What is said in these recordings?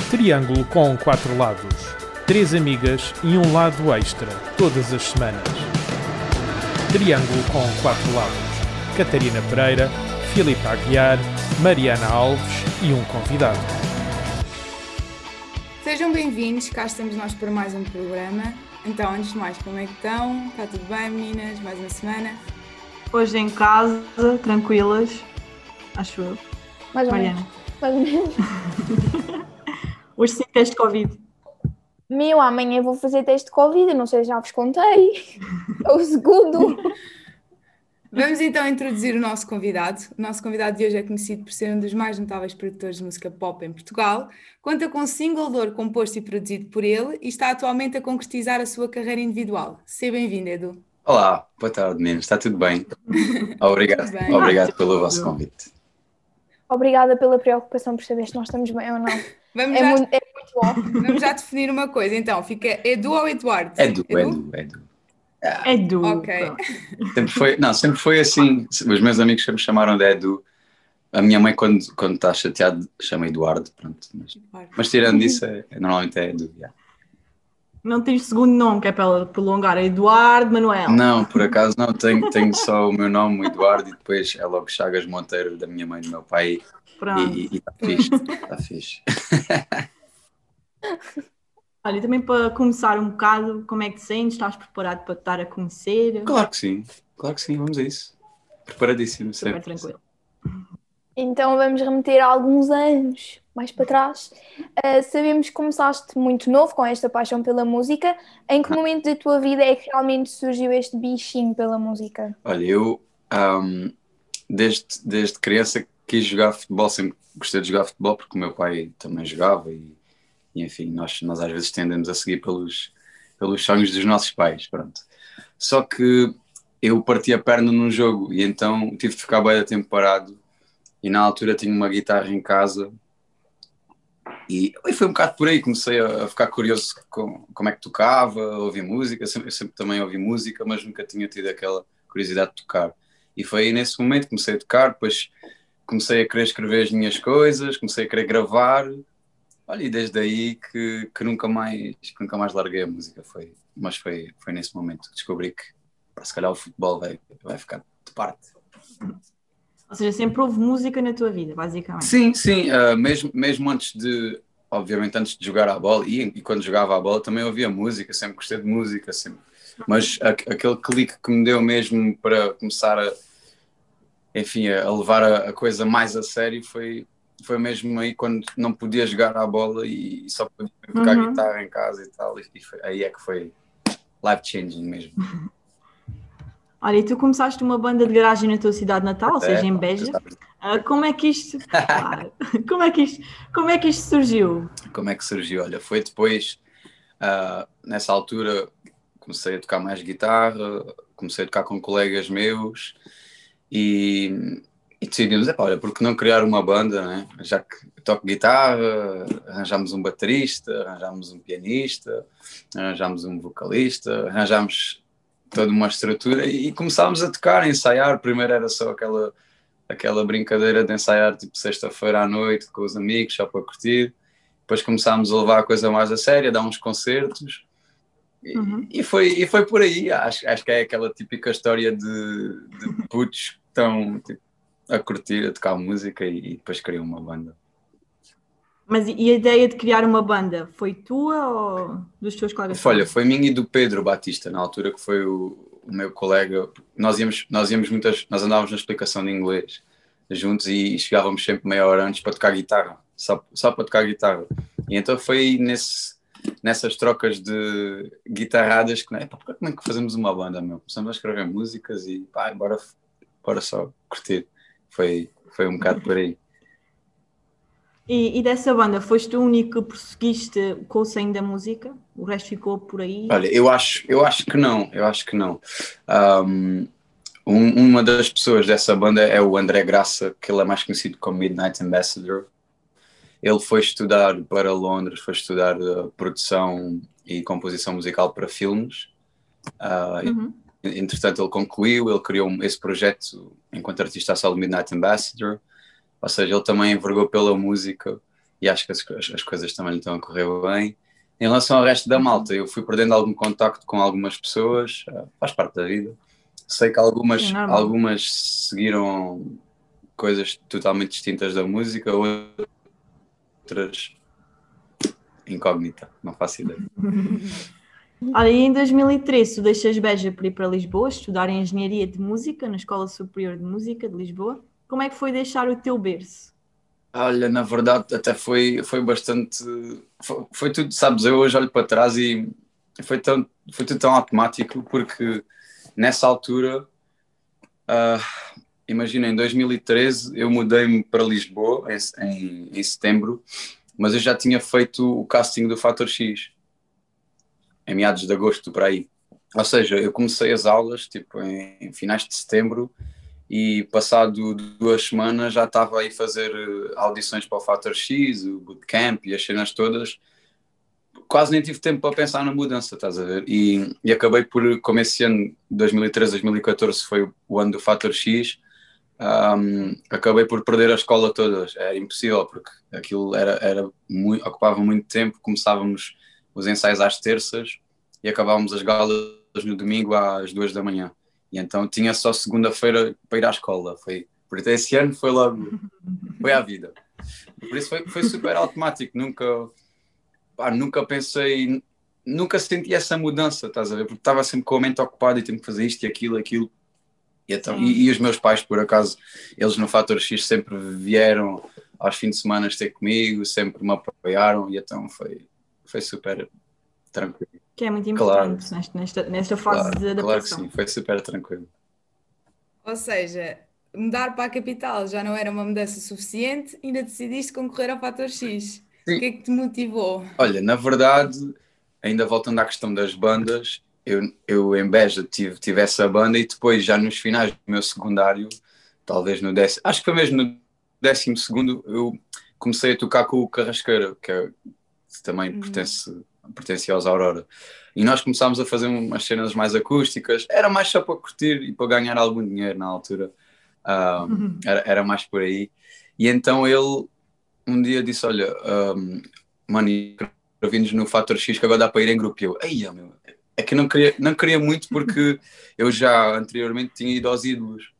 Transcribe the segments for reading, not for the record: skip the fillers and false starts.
Triângulo com 4 lados. 3 amigas e um lado extra, todas as semanas. Triângulo com 4 lados. Catarina Pereira, Filipe Aguiar, Mariana Alves e um convidado. Sejam bem-vindos, cá estamos nós para mais um programa. Então, antes de mais, como é que estão? Está tudo bem, meninas? Mais uma semana? Hoje em casa, tranquilas, acho eu. Mais ou Mariana. menos. Mais ou menos. Hoje sim teste de Covid. Amanhã vou fazer teste de Covid, não sei se já vos contei. É o segundo. Vamos então introduzir o nosso convidado. O nosso convidado de hoje é conhecido por ser um dos mais notáveis produtores de música pop em Portugal. Conta com um single de ouro composto e produzido por ele e está atualmente a concretizar a sua carreira individual. Seja bem-vindo, Edu. Olá, boa tarde, meninos. Está tudo bem? Obrigado, Tudo bem. obrigado pelo vosso convite. Obrigada pela preocupação por saber se nós estamos bem ou não. Vamos É já, muito bom. vamos já definir uma coisa. Então, fica Edu ou Eduardo? Edu. Edu. Ok. Sempre foi assim. Os meus amigos sempre me chamaram de Edu. A minha mãe, quando está chateada, chama Eduardo. Pronto. Mas tirando isso, normalmente é Edu. Yeah. Não tens segundo nome, que é para ela prolongar. É Eduardo Manuel. Não, por acaso não. Tenho só o meu nome, o Eduardo, e depois é logo Chagas Monteiro, da minha mãe e do meu pai. Pronto. E está fixe. Está fixe. Olha, e também para começar um bocado, como é que te sentes? Estás preparado para te dar a conhecer? Claro que sim, vamos a isso. Preparadíssimo, Super sempre. tranquilo. Então vamos remeter a alguns anos mais para trás. Sabemos que começaste muito novo com esta paixão pela música. Em que momento da tua vida é que realmente surgiu este bichinho pela música? Olha, eu desde criança quis jogar futebol, sempre gostei de jogar futebol porque o meu pai também jogava e enfim, nós às vezes tendemos a seguir pelos sonhos dos nossos pais, pronto. Só que eu parti a perna num jogo e então tive de ficar bem tempo parado e na altura tinha uma guitarra em casa e foi um bocado por aí, comecei a ficar curioso com como é que tocava, a ouvir música, eu sempre também ouvi música, mas nunca tinha tido aquela curiosidade de tocar. E foi aí nesse momento que comecei a tocar, depois comecei a querer escrever as minhas coisas, comecei a querer gravar. Olha, e desde aí que nunca mais larguei a música. Mas foi nesse momento que descobri que se calhar o futebol vai ficar de parte. Ou seja, sempre houve música na tua vida, basicamente. Sim, mesmo obviamente antes de jogar a bola e quando jogava a bola também ouvia música, sempre gostei de música, sempre. Mas aquele clique que me deu mesmo para começar a levar a coisa mais a sério foi mesmo aí quando não podia jogar à bola e só podia tocar guitarra em casa e tal, e aí é que foi life-changing mesmo. Olha, e tu começaste uma banda de garagem na tua cidade natal, ou seja, em Beja. Como é que isto... Claro. Como é que isto surgiu? Como é que surgiu? Olha, foi depois, nessa altura, comecei a tocar mais guitarra, comecei a tocar com colegas meus e decidimos, olha, por que não criar uma banda, né? Já que toco guitarra, arranjámos um baterista, arranjámos um pianista, arranjámos um vocalista, arranjámos toda uma estrutura e começámos a tocar, a ensaiar. Primeiro era só aquela brincadeira de ensaiar tipo sexta-feira à noite com os amigos, só para curtir. Depois começámos a levar a coisa mais a sério, a dar uns concertos. E foi por aí. Acho que é aquela típica história de putos que estão tipo, a curtir, a tocar música e depois criam uma banda. Mas e a ideia de criar uma banda foi tua ou dos teus colegas? Olha, foi minha e do Pedro Batista, na altura que foi o meu colega. Nós andávamos na explicação de inglês juntos e chegávamos sempre meia hora antes para tocar guitarra, só para tocar guitarra. E então foi nessas trocas de guitarradas que, como é que fazemos uma banda, meu? Começamos a escrever músicas e bora só curtir. Foi um bocado por aí. E dessa banda, foste o único que prosseguiste com o sonho da música? O resto ficou por aí? Olha, eu acho que não. Uma das pessoas dessa banda é o André Graça, que ele é mais conhecido como Midnight Ambassador. Ele foi estudar para Londres, foi estudar produção e composição musical para filmes. Entretanto, ele concluiu, ele criou esse projeto enquanto artista a solo Midnight Ambassador. Ou seja, ele também envergou pela música e acho que as coisas também lhe estão a correr bem. Em relação ao resto da malta, eu fui perdendo algum contacto com algumas pessoas, faz parte da vida. Sei que algumas seguiram coisas totalmente distintas da música, outras incógnita, não faço ideia. Olha, em 2013 tu deixas Beja para ir para Lisboa estudar Engenharia de Música na Escola Superior de Música de Lisboa. Como é que foi deixar o teu berço? Olha, na verdade até foi bastante... Foi tudo, sabes, eu hoje olho para trás e foi tudo tão automático, porque nessa altura, imagina, em 2013 eu mudei-me para Lisboa em setembro, mas eu já tinha feito o casting do Fator X em meados de agosto, por aí. Ou seja, eu comecei as aulas tipo em finais de setembro e passado 2 semanas já estava aí a fazer audições para o Fator X, o bootcamp e as cenas todas. Quase nem tive tempo para pensar na mudança, estás a ver? E acabei por, como esse ano, 2013, 2014, foi o ano do Fator X, acabei por perder a escola toda. Era impossível, porque aquilo ocupava muito tempo. Começávamos os ensaios às terças e acabávamos as galas no domingo às 2 da manhã. E então tinha só segunda-feira para ir à escola. Por isso esse ano foi à vida. Por isso foi super automático. Nunca pensei, nunca senti essa mudança, estás a ver? Porque estava sempre com a mente ocupada e tenho que fazer isto e aquilo. E, então, e os meus pais, por acaso, eles no Fator X sempre vieram aos fins de semana ter comigo, sempre me apoiaram, e então foi super tranquilo. Que é muito importante, claro, nesta fase de adaptação. Claro que sim, foi super tranquilo. Ou seja, mudar para a capital já não era uma mudança suficiente, ainda decidiste concorrer ao Fator X. Sim. O que é que te motivou? Olha, na verdade, ainda voltando à questão das bandas, eu em Beja tive essa banda, e depois já nos finais do meu secundário, talvez no 10º, acho que foi mesmo no 12º, eu comecei a tocar com o Carrasqueira, que também pertencia aos Aurora. E nós começámos a fazer umas cenas mais acústicas, era mais só para curtir e para ganhar algum dinheiro na altura, era mais por aí. E então ele um dia disse, olha, mano, vimos no Fator X que agora dá para ir em grupo. E eu, é que eu não queria muito, porque eu já anteriormente tinha ido aos Ídolos.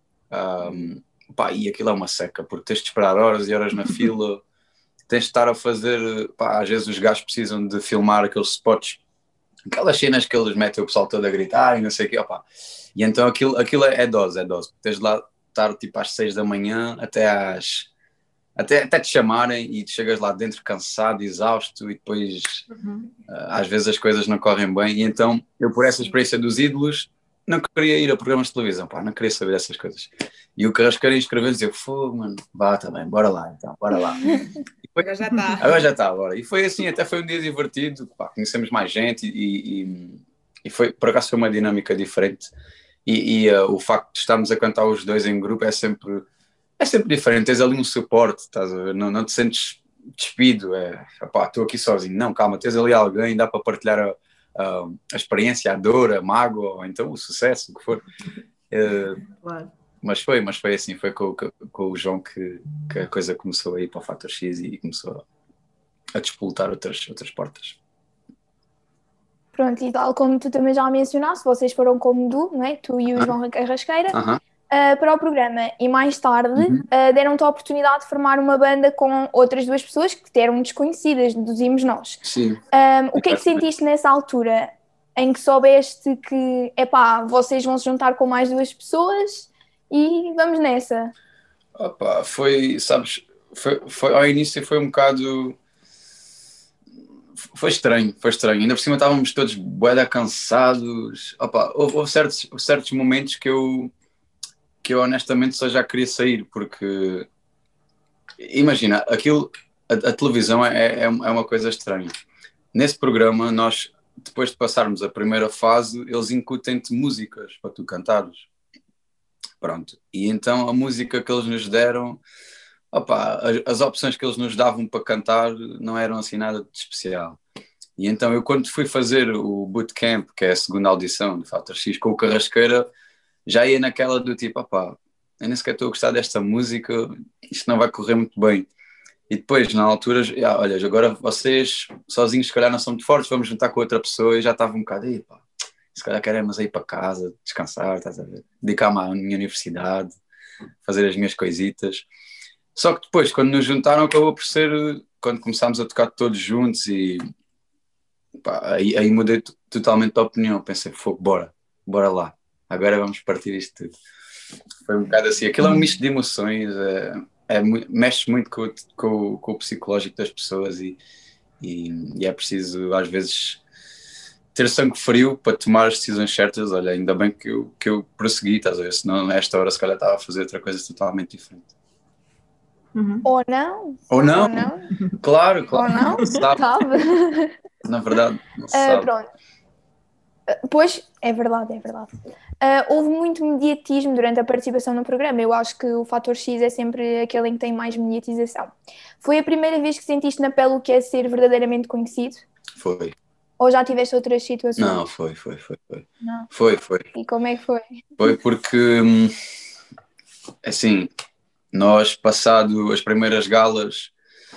E aquilo é uma seca, porque tens de esperar horas e horas na fila, tens de estar a fazer, às vezes os gajos precisam de filmar aqueles spots, aquelas cenas que eles metem o pessoal todo a gritar e não sei o quê, E então aquilo é dose, tens de lá estar tipo às 6 da manhã até te chamarem, e te chegas lá dentro cansado, exausto, e depois às vezes as coisas não correm bem. E então eu, por essa experiência dos Ídolos, não queria ir a programas de televisão, não queria saber dessas coisas. E o Carrasqueira inscreveu-nos e eu, mano, tá bem, bora lá então, bora lá. Agora já está, bora. E foi assim, até foi um dia divertido, conhecemos mais gente, e foi, por acaso foi uma dinâmica diferente, e o facto de estarmos a cantar os dois em grupo é sempre diferente, tens ali um suporte, estás a ver? Não te sentes despido, estou aqui sozinho, não, calma, tens ali alguém, dá para partilhar a experiência, a dor, a mágoa, ou então o sucesso, o que for. Claro. Mas foi assim, foi com o João que a coisa começou a ir para o Fator X e começou a despoltar outras portas. Pronto, e tal como tu também já mencionaste, vocês foram como duo, não é? Tu e o João Carrasqueira, para o programa, e mais tarde deram-te a oportunidade de formar uma banda com outras 2 pessoas que eram desconhecidas, deduzimos nós. Sim. O que é que sentiste nessa altura, em que soubeste que, vocês vão se juntar com mais 2 pessoas e vamos nessa? Foi ao início foi um bocado... Foi estranho. Ainda por cima estávamos todos bué da cansados. Houve certos momentos que eu honestamente só já queria sair, porque imagina, a televisão é uma coisa estranha. Nesse programa, nós, depois de passarmos a primeira fase, eles incutem-te músicas para tu cantares. Pronto. E então a música que eles nos deram, as opções que eles nos davam para cantar não eram assim nada de especial. E então eu, quando fui fazer o bootcamp, que é a segunda audição do Fator X, com o Carrasqueira, já ia naquela do tipo, eu nem sequer estou a gostar desta música, isto não vai correr muito bem. E depois, na altura, olha, agora vocês sozinhos se calhar não são muito fortes, vamos juntar com outra pessoa, e já estava um bocado, pá, se calhar queremos ir para casa, descansar, estás a ver? Dedicar-me à minha universidade, fazer as minhas coisitas. Só que depois, quando nos juntaram, acabou por ser, quando começámos a tocar todos juntos, e pá, aí mudei totalmente de opinião. Pensei, fogo, bora lá, agora vamos partir isto tudo. Foi um bocado assim, aquilo é um misto de emoções, mexe muito com o psicológico das pessoas, e é preciso às vezes ter sangue frio para tomar as decisões certas. Olha, ainda bem que eu prossegui, estás a ver? Senão nesta hora se calhar estava a fazer outra coisa totalmente diferente. Ou não. Claro, Ou não, sabe. Na verdade, não se sabe. Pronto. Pois, é verdade. Houve muito mediatismo durante a participação no programa. Eu acho que o fator X é sempre aquele em que tem mais mediatização. Foi a primeira vez que sentiste na pele o que é ser verdadeiramente conhecido? Foi. Ou já tiveste outras situações? Não, foi. Não. Foi. E como é que foi? Foi porque, assim, nós, passado as primeiras galas,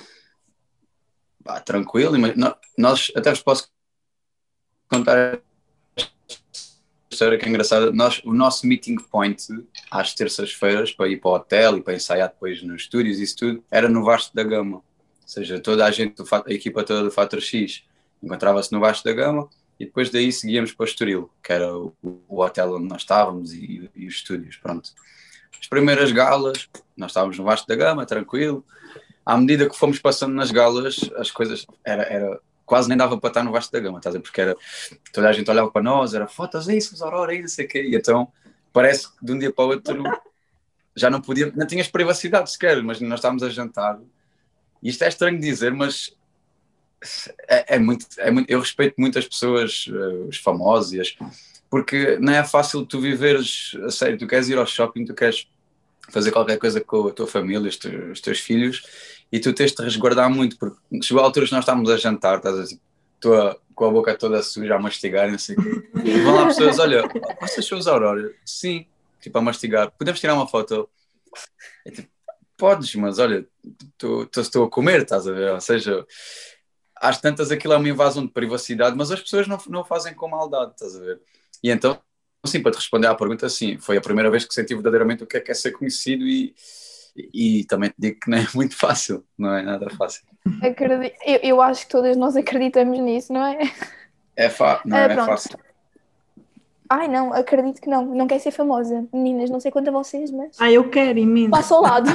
tranquilo, mas nós, até vos posso contar a história que é engraçada. O nosso meeting point às terças-feiras, para ir para o hotel e para ensaiar depois nos estúdios, isso tudo, era no Vasco da Gama. Ou seja, toda a gente, a equipa toda do Fator X encontrava-se no Vasco da Gama, e depois daí seguíamos para o Estoril, que era o hotel onde nós estávamos, e os estúdios, pronto. As primeiras galas, nós estávamos no Vasco da Gama, tranquilo. À medida que fomos passando nas galas, as coisas era quase nem dava para estar no Vasco da Gama, estás a ver? Porque toda a gente olhava para nós, era fotos, isso, os Aurora, aí, não sei o quê. E então parece que de um dia para o outro já não tinhas privacidade sequer. Mas nós estávamos a jantar, e isto é estranho dizer, mas é muito, eu respeito muito as pessoas, os famosos, porque não é fácil tu viveres a sério. Tu queres ir ao shopping, tu queres fazer qualquer coisa com a tua família, os teus filhos, e tu tens de te resguardar muito, porque chegou a alturas que nós estávamos a jantar, estás a dizer, estou com a boca toda suja a mastigar, não sei o quê. E vão lá pessoas, olha, vocês são os Aurora? Sim, tipo a mastigar, podemos tirar uma foto? É tipo, podes, mas olha, estou a comer, estás a ver? Ou seja, às tantas aquilo é uma invasão de privacidade, mas as pessoas não o fazem com maldade, estás a ver? E então, assim, para te responder à pergunta, sim, foi a primeira vez que senti verdadeiramente o que é ser conhecido, e também te digo que não é muito fácil, não é nada fácil. Eu acho que todas nós acreditamos nisso, não é? Não é fácil. Ai, não, acredito que não. Não quero ser famosa. Meninas, não sei quanto a vocês, mas... eu quero imenso. Passo ao lado.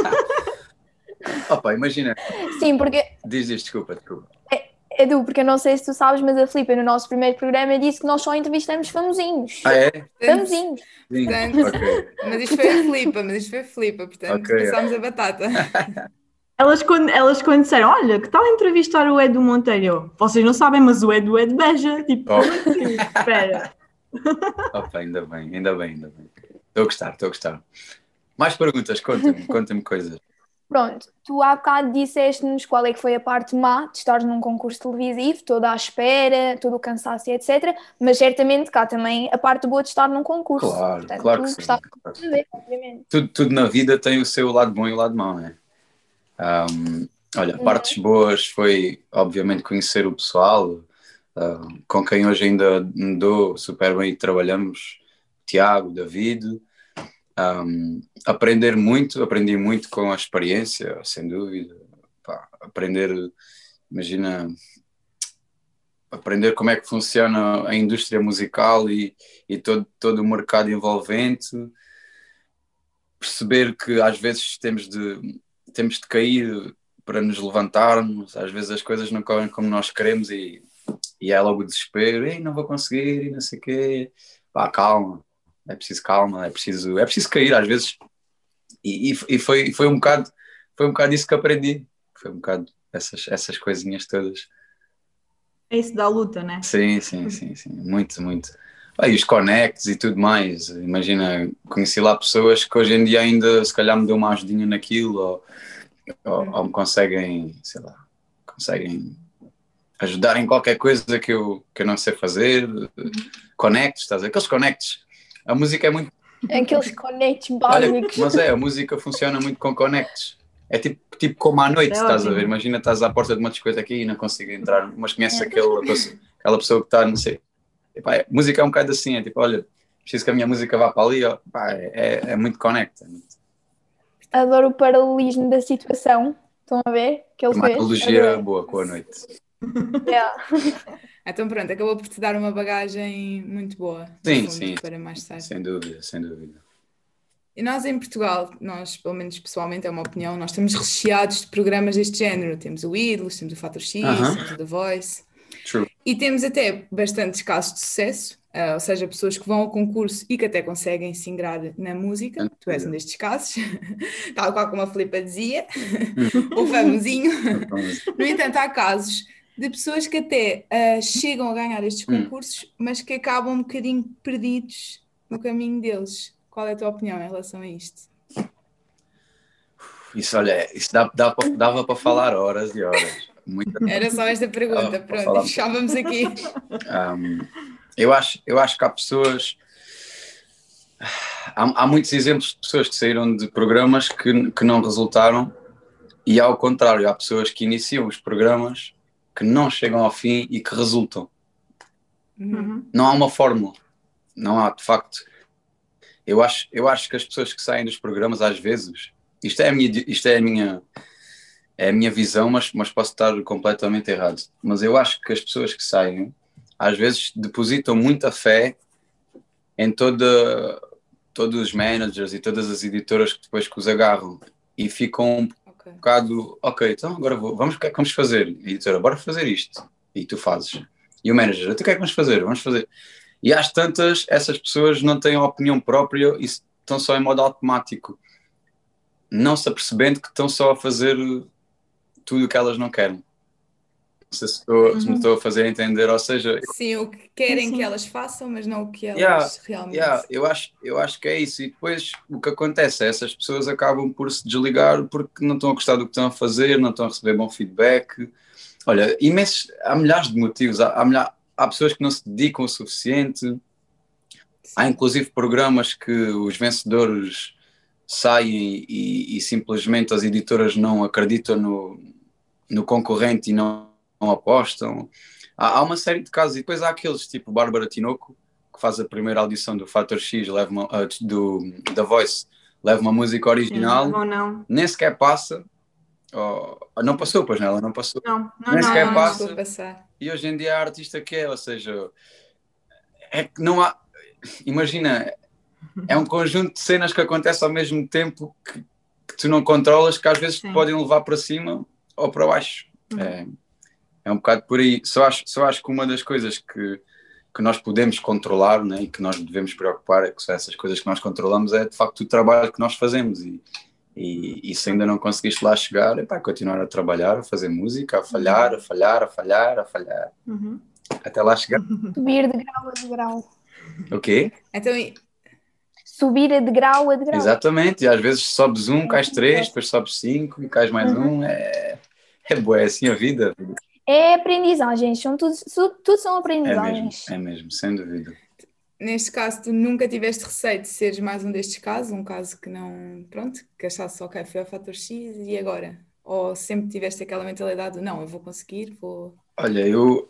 Opa, imagina. Sim, porque... Diz, desculpa. Edu, porque eu não sei se tu sabes, mas a Filipa no nosso primeiro programa disse que nós só entrevistamos famosinhos. Ah, é? Famosinhos. Sim, Portanto, okay. Mas isto foi a Filipa, portanto, passámos a batata. Elas quando disseram, olha, que tal entrevistar o Edu Monteiro? Vocês não sabem, mas o Edu é de Beja. Tipo, assim? Espera. Opa, ainda bem. Estou a gostar. Mais perguntas, conta-me coisas. Pronto, tu há bocado disseste-nos qual é que foi a parte má de estar num concurso televisivo, toda à espera, todo o cansaço e etc. Mas certamente cá também a parte boa de estar num concurso. Claro, portanto, claro que sim. Claro. De ver, obviamente. Tudo na vida tem o seu lado bom e o lado mau, não é? Olha, partes boas foi, obviamente, conhecer o pessoal, com quem hoje ainda me dou super bem e trabalhamos, Tiago, David. Aprendi muito com a experiência, sem dúvida. Aprender como é que funciona a indústria musical e todo o mercado envolvente. Perceber que às vezes temos de cair para nos levantarmos, às vezes as coisas não correm como nós queremos, e é logo o desespero, não vou conseguir, e não sei o quê. Calma. É preciso calma, é preciso cair às vezes, e foi um bocado isso que aprendi, foi um bocado essas coisinhas todas. É isso da luta, né? Sim, muito. E os connects e tudo mais, imagina, conheci lá pessoas que hoje em dia ainda se calhar me dão uma ajudinha naquilo, ou me conseguem ajudar em qualquer coisa que eu não sei fazer. Connects, estás a ver? Aqueles connects. A música é muito... Aqueles connects básicos. Olha, mas a música funciona muito com connects. É tipo como à noite, É estás a ótimo. ver? Imagina, estás à porta de uma discoteca aqui e não consigo entrar, mas conheces aquela pessoa que está, não sei. Epá, música é um bocado assim, é tipo, olha, preciso que a minha música vá para ali, ó. Epá, é muito conecta. Adoro o paralelismo da situação. Estão a ver? Que ele Uma fez. analogia Adorei. boa com a noite. Yeah. Então pronto, acabou por te dar uma bagagem muito boa, no Sim, fundo, sim, para mais tarde. sem dúvida, sem dúvida. E nós em Portugal, nós, pelo menos pessoalmente, é uma opinião, nós estamos recheados de programas deste género. Temos o Ídolos, temos o Fator X, temos o The Voice. True. E temos até bastantes casos de sucesso, ou seja, pessoas que vão ao concurso e que até conseguem se ingrar na música. Tu és um destes casos, tal qual como a Filipa dizia, o famosinho. No entanto, há casos de pessoas que até chegam a ganhar estes concursos, mas que acabam um bocadinho perdidos no caminho deles. Qual é a tua opinião em relação a isto? Isso, olha, isso dava para falar horas e horas. Era só esta pergunta, pronto, e fechávamos aqui. Eu acho que há pessoas. Há muitos exemplos de pessoas que saíram de programas que não resultaram, e ao contrário, há pessoas que iniciam os programas que não chegam ao fim e que resultam. Não há uma fórmula, não há, de facto. Eu acho que as pessoas que saem dos programas, às vezes, isto é a minha visão, mas posso estar completamente errado. Mas eu acho que as pessoas que saem, às vezes, depositam muita fé em todos os managers e todas as editoras que depois que os agarram e ficam um bocado, ok, então agora vamos, o que é que vamos fazer? Editora, bora fazer isto. E tu fazes. E o manager, então o que é que vamos fazer? Vamos fazer. E às tantas, essas pessoas não têm opinião própria e estão só em modo automático, não se apercebendo que estão só a fazer tudo o que elas não querem. Não sei se me estou a fazer entender, ou seja... Sim, o que querem que elas façam, mas não o que elas realmente... Eu acho que é isso. E depois o que acontece é essas pessoas acabam por se desligar porque não estão a gostar do que estão a fazer, não estão a receber bom feedback. Olha, há milhares de motivos. Há pessoas que não se dedicam o suficiente. Sim. Há inclusive programas que os vencedores saem e simplesmente as editoras não acreditam no concorrente e não apostam. Há uma série de casos. E depois há aqueles tipo Bárbara Tinoco, que faz a primeira audição do Fator X, da Voice, leva uma música original, não. nem sequer passa. Não passou, pois não, ela não passou. Nem sequer passa. E hoje em dia a artista que é, ou seja, é que não há... Imagina, é um conjunto de cenas que acontece ao mesmo tempo que tu não controlas, que às vezes te podem levar para cima ou para baixo. É um bocado por aí. Só acho que uma das coisas que nós podemos controlar, né, e que nós devemos preocupar, é que são essas coisas que nós controlamos, é de facto o trabalho que nós fazemos. E se ainda não conseguiste lá chegar, é para continuar a trabalhar, a fazer música, a falhar, até lá chegar. Subir de grau a degrau. O quê? Então, subir de grau a degrau. Exatamente, e às vezes sobes cais 3, depois sobes 5 e cais mais boa, é assim a vida. É aprendizagens, tudo são aprendizagens. É mesmo, sem dúvida. Neste caso, tu nunca tiveste receio de seres mais um destes casos, um caso que não, pronto, que achasse, ok, foi ao Fator X e agora? Ou sempre tiveste aquela mentalidade de, não, eu vou conseguir, vou... Olha, eu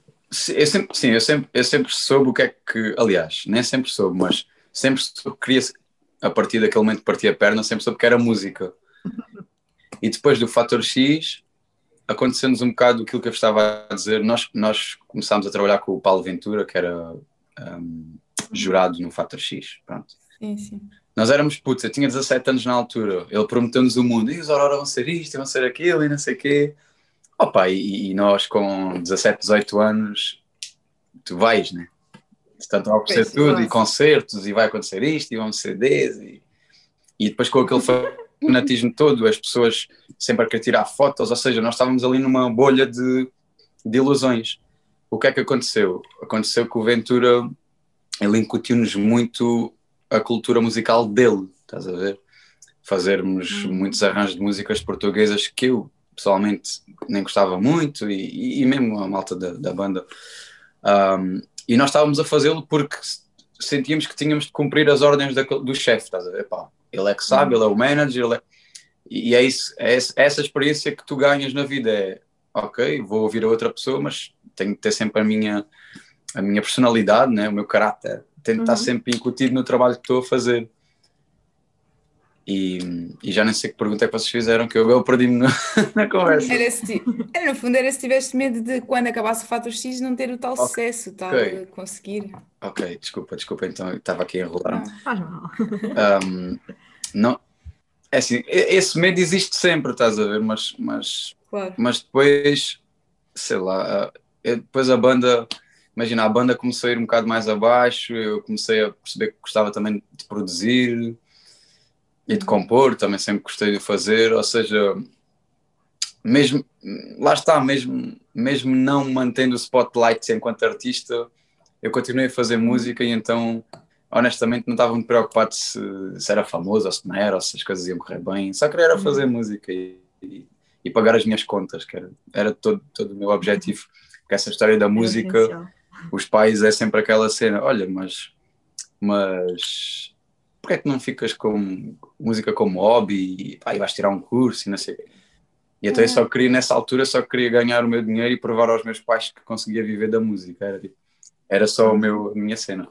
sempre soube o que é que, aliás, nem sempre soube, mas sempre soube que queria, a partir daquele momento que partia a perna, sempre soube que era música. E depois do Fator X, aconteceu-nos um bocado aquilo que eu estava a dizer, nós começámos a trabalhar com o Paulo Ventura, que era jurado no Fator X, pronto. Sim. Nós éramos putos, eu tinha 17 anos na altura, ele prometeu-nos o mundo, e os Aurora vão ser isto, vão ser aquilo, e não sei o quê. Opa, e nós com 17, 18 anos, tu vais, né? Portanto, vai acontecer tudo, e concertos, e vai acontecer isto, e vão ser CDs, e depois com aquele fanatismo todo, as pessoas sempre a querer tirar fotos, ou seja, nós estávamos ali numa bolha de ilusões. O que é que aconteceu? Aconteceu que o Ventura, ele incutiu-nos muito a cultura musical dele, estás a ver? Fazermos muitos arranjos de músicas portuguesas que eu, pessoalmente, nem gostava muito, e mesmo a malta da banda. E nós estávamos a fazê-lo porque sentíamos que tínhamos de cumprir as ordens do chefe, estás a ver? Pá, ele é que sabe, ele é o manager, E é isso, essa experiência que tu ganhas na vida, ok, vou ouvir a outra pessoa, mas tenho que ter sempre a minha personalidade, né? O meu caráter, tem que estar sempre incutido no trabalho que estou a fazer. E já nem sei que pergunta é que vocês fizeram, que eu perdi-me na conversa. No fundo, era se tiveste medo de, quando acabasse o fator X, não ter o tal sucesso, o tal conseguir. Ok, desculpa, então eu estava aqui a enrolar. Não faz mal. Não, é assim, esse medo existe sempre, estás a ver, mas Claro. depois, sei lá, depois a banda, imagina, a banda começou a ir um bocado mais abaixo, eu comecei a perceber que gostava também de produzir e de compor, também sempre gostei de fazer, ou seja, mesmo, lá está, mesmo não mantendo o spotlight enquanto artista, eu continuei a fazer música e então, honestamente, não estava muito preocupado se era famoso ou se não era, ou se as coisas iam correr bem, só queria era fazer música e pagar as minhas contas, que era todo o meu objetivo, porque essa história da música, os pais é sempre aquela cena, olha, mas porque é que não ficas com música como hobby e vais tirar um curso e não sei o quê. E então eu só queria, nessa altura, ganhar o meu dinheiro e provar aos meus pais que conseguia viver da música. Era só a minha cena.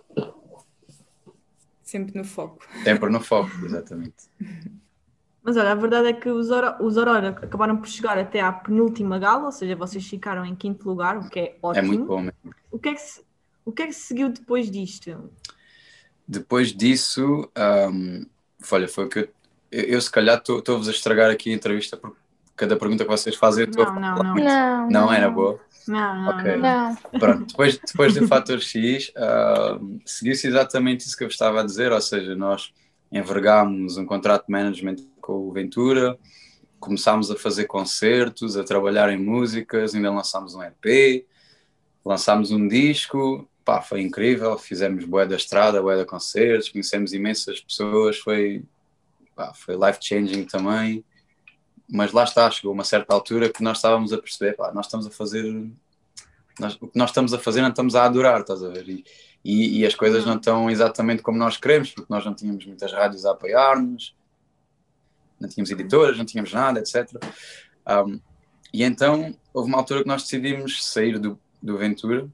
Sempre no foco. Sempre no foco, exatamente. Mas olha, a verdade é que os Aurora acabaram por chegar até à penúltima gala, ou seja, vocês ficaram em 5º lugar, o que é ótimo. É muito bom mesmo. O que é que se seguiu depois disto? Depois disso, olha, foi o que eu se calhar estou-vos a estragar aqui a entrevista porque cada pergunta que vocês fazem não era boa. Não. Pronto, depois do Fator X, seguiu-se exatamente isso que eu estava a dizer, ou seja, nós envergámos um contrato de management com o Ventura, começámos a fazer concertos, a trabalhar em músicas, ainda lançámos um EP, lançámos um disco, foi incrível, fizemos bué da estrada, bué de concertos, conhecemos imensas pessoas, foi life-changing também. Mas lá está, chegou uma certa altura que nós estávamos a perceber, nós estamos a fazer, o que nós estamos a fazer não estamos a adorar, estás a ver? E as coisas não estão exatamente como nós queremos, porque nós não tínhamos muitas rádios a apoiar-nos, não tínhamos editoras, não tínhamos nada, etc. E então houve uma altura que nós decidimos sair do Ventura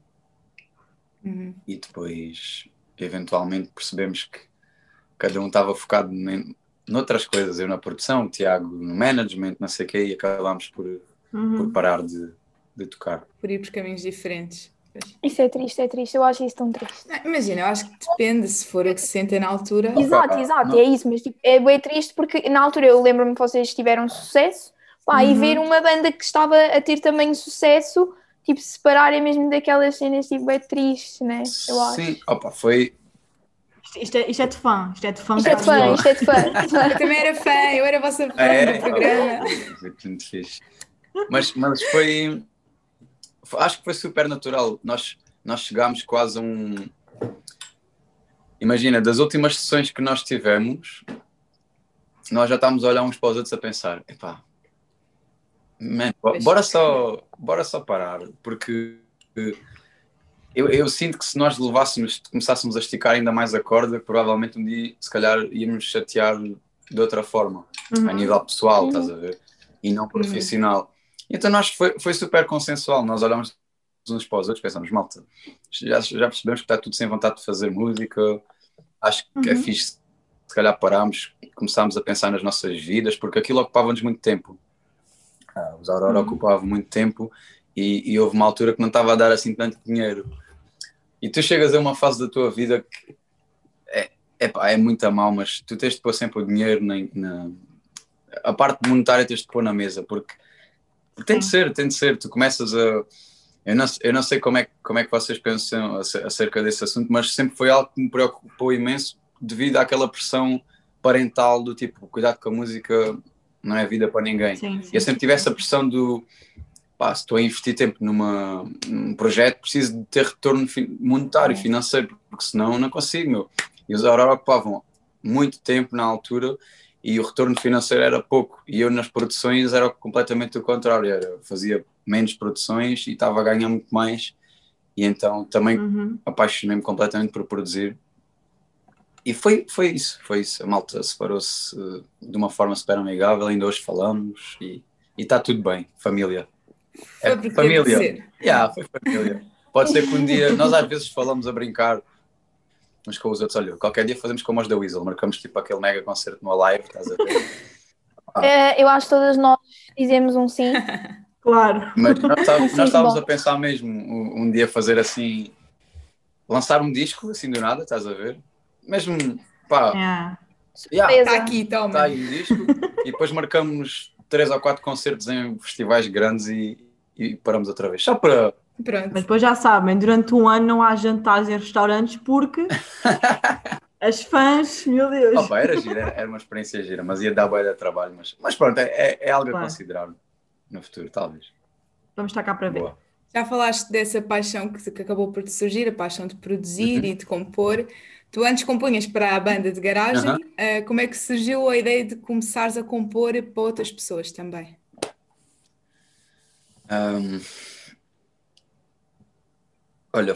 e depois, eventualmente, percebemos que cada um estava focado noutras coisas, eu na produção, o Tiago no management, não sei o quê, e acabámos por parar de tocar. Por ir por caminhos diferentes. Isso é triste, eu acho isso tão triste. Não, imagina, eu acho que depende, se for o que se sente na altura. Exato, é isso, mas tipo, é bem triste porque na altura eu lembro-me que vocês tiveram sucesso, e ver uma banda que estava a ter também sucesso, tipo, se separarem mesmo daquelas cenas, tipo, é triste, né? Eu acho. Sim, foi... Isto é de fã. Isto é de fã. Eu também era fã, eu era a vossa fã do programa. Muito fixe. Mas foi... Acho que foi super natural. Nós chegámos quase a um... Imagina, das últimas sessões que nós tivemos, nós já estávamos a olhar uns para os outros a pensar, bora só parar, porque... Eu sinto que se nós começássemos a esticar ainda mais a corda, provavelmente um dia, se calhar, íamos chatear de outra forma, a nível pessoal, estás a ver? E não profissional. Então foi super consensual, nós olhamos uns para os outros, pensamos, malta, já percebemos que está tudo sem vontade de fazer música, acho que é fixe, se calhar parámos, começámos a pensar nas nossas vidas, porque aquilo ocupava-nos muito tempo. Os Aurora ocupavam muito tempo, e houve uma altura que não estava a dar assim tanto dinheiro. E tu chegas a uma fase da tua vida que é muito a mal, mas tu tens de pôr sempre o dinheiro a parte monetária tens de pôr na mesa, porque tem de ser, tu começas a... Eu não sei como é que vocês pensam acerca desse assunto, mas sempre foi algo que me preocupou imenso devido àquela pressão parental do tipo, cuidado com a música, não é vida para ninguém. Eu sempre tive essa pressão do... se estou a investir tempo num projeto, preciso de ter retorno monetário, financeiro, porque senão não consigo, E os Aurora ocupavam muito tempo na altura e o retorno financeiro era pouco. E eu nas produções era completamente o contrário. Fazia menos produções e estava a ganhar muito mais. E então também apaixonei-me completamente por produzir. E foi isso. A malta separou-se de uma forma super amigável, ainda hoje falamos e está tudo bem, família. Foi porque teve de ser. Foi família. Pode ser que um dia, nós às vezes falamos a brincar uns com os outros, olha, qualquer dia fazemos como os da Weasel, marcamos tipo aquele mega concerto no Alive, estás a ver? Eu acho que todas nós dizemos um sim. Claro. Mas nós estávamos bom. a pensar mesmo um dia fazer assim, lançar um disco assim do nada, estás a ver? Mesmo, pá, Está aqui, toma. está aí um disco e depois marcamos 3 ou 4 concertos em festivais grandes e paramos outra vez. Só para... Pronto. Mas depois já sabem, durante um ano não há jantares em restaurantes porque as fãs, meu Deus. Opa, era uma experiência gira, mas ia dar bué de trabalho. Mas pronto, é algo Claro. a considerar no futuro, talvez. Vamos estar cá para ver. Boa. Já falaste dessa paixão que acabou por te surgir, a paixão de produzir e de compor. Tu antes compunhas para a banda de garagem. Como é que surgiu a ideia de começares a compor para outras pessoas também? Olha,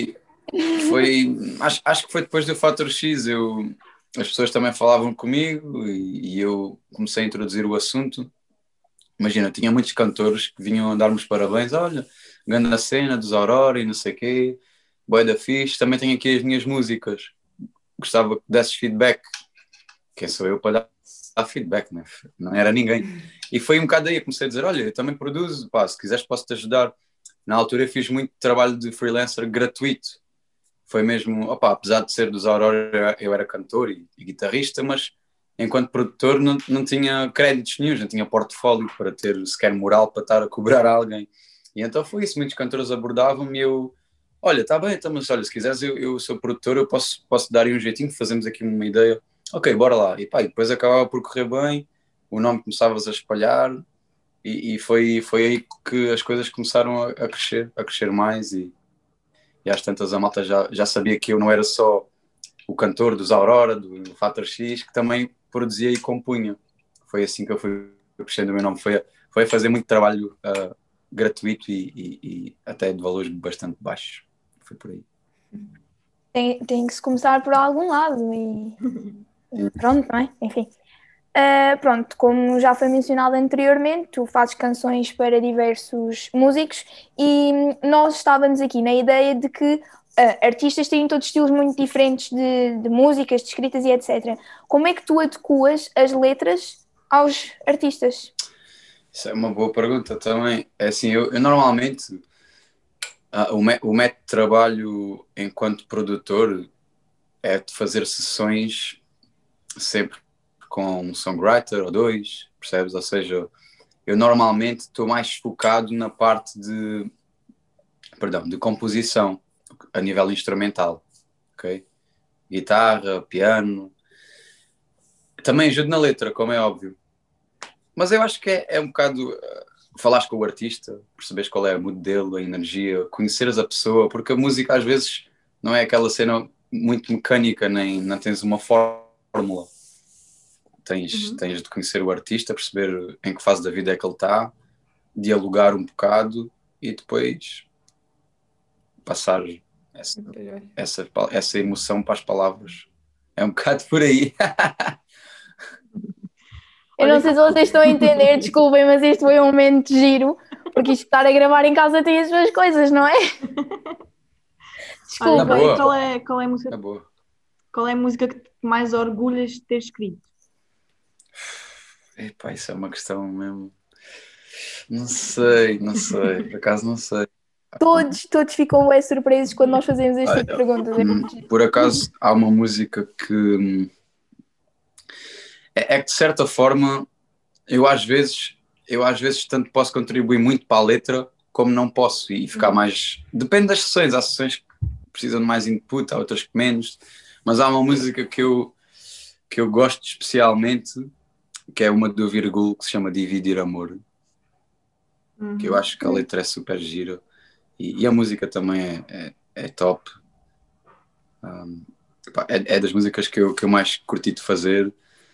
acho que foi depois do Fator X. As pessoas também falavam comigo e eu comecei a introduzir o assunto. Imagina, tinha muitos cantores que vinham a dar-me os parabéns. Olha, grande cena dos Aurora e não sei o quê, bué da fixe. Também tenho aqui as minhas músicas. Gostava que desses feedback. Quem sou eu para dar feedback, né? Não era ninguém. E foi um bocado aí, eu comecei a dizer, olha, eu também produzo, pá, se quiseres posso-te ajudar. Na altura eu fiz muito trabalho de freelancer gratuito. Foi mesmo, apesar de ser dos Aurora, eu era cantor e guitarrista, mas enquanto produtor não tinha créditos nenhum, não tinha portfólio para ter sequer moral para estar a cobrar alguém. E então foi isso, muitos cantores abordavam-me e eu, olha, está bem, então, mas olha, se quiseres eu sou produtor, eu posso dar aí um jeitinho, fazemos aqui uma ideia. Ok, bora lá. E pá, e depois acabava por correr bem, o nome começavas a espalhar e foi aí que as coisas começaram a crescer mais e às tantas a malta já sabia que eu não era só o cantor dos Aurora, do Fator X, que também produzia e compunha. Foi assim que eu fui crescendo o meu nome, foi a fazer muito trabalho gratuito e até de valores bastante baixos. Foi por aí. Tem que se começar por algum lado e pronto, não é? Enfim. Pronto, como já foi mencionado anteriormente, tu fazes canções para diversos músicos e nós estávamos aqui na ideia de que artistas têm todos estilos muito diferentes de músicas, de escritas e etc. Como é que tu adequas as letras aos artistas? Isso é uma boa pergunta também. É assim, eu normalmente o método de trabalho enquanto produtor é de fazer sessões sempre com um songwriter ou dois, percebes? Ou seja, eu normalmente estou mais focado na parte de composição a nível instrumental, ok? Guitarra, piano. Também ajudo na letra, como é óbvio. Mas eu acho que é um bocado falares com o artista, perceberes qual é a mood dele, a energia, conheceres a pessoa, porque a música às vezes não é aquela cena muito mecânica, nem não tens uma fórmula. Tens de conhecer o artista, perceber em que fase da vida é que ele está, dialogar um bocado e depois passar essa emoção para as palavras. É um bocado por aí. Eu não sei se vocês estão a entender, desculpem, mas este foi um momento de giro, porque isto estar a gravar em casa tem as suas coisas, não é? Desculpem. Qual é a música? Qual é a música que mais orgulhas de ter escrito? Epá, isso é uma questão mesmo. Não sei, por acaso não sei. Todos ficam bem surpresos quando nós fazemos este tipo de perguntas. Por acaso há uma música que é que de certa forma eu às vezes tanto posso contribuir muito para a letra como não posso e ficar mais. Depende das sessões, há sessões que precisam de mais input, há outras que menos, mas há uma música que eu gosto especialmente, que é uma do Virgul, que se chama Dividir Amor, que eu acho que a letra é super gira e a música também é top. É das músicas que eu mais curti de fazer.